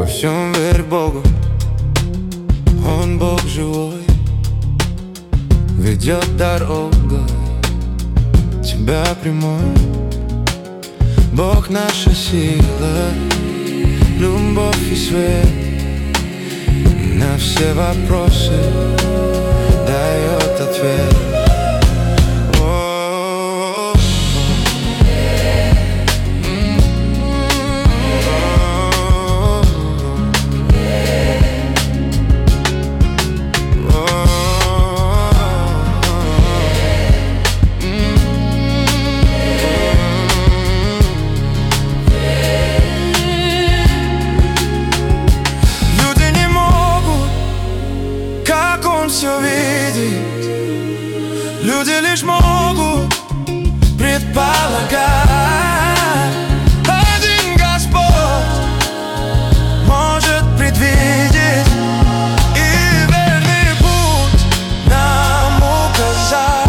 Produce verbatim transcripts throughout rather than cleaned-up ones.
Во всем верь Богу, Он Бог живой, ведет дорогой тебя прямой. Бог наша сила, любовь и свет, на все вопросы дает ответ. Все видеть, люди лишь могут предполагать. Один Господь может предвидеть и верный путь нам указать.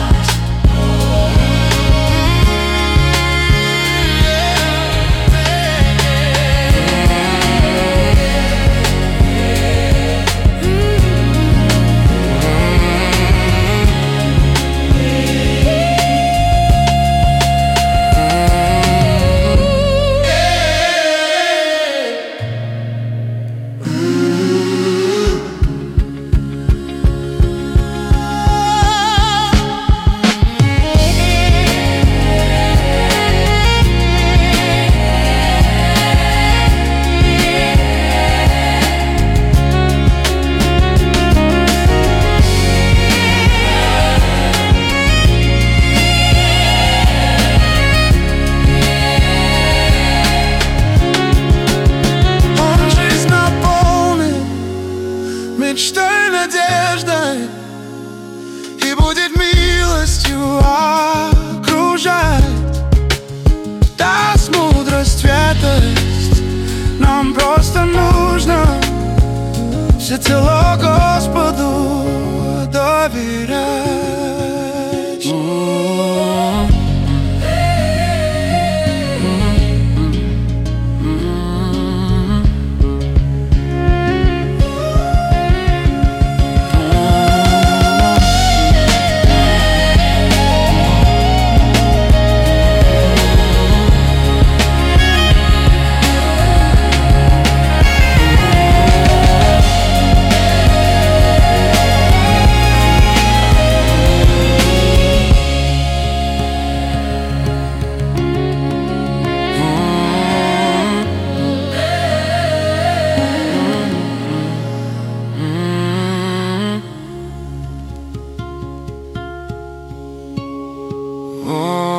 Мечтой, надеждой, и будет милостью окружать. Даст мудрость, светость, нам просто нужно всецело Господу доверять. Oh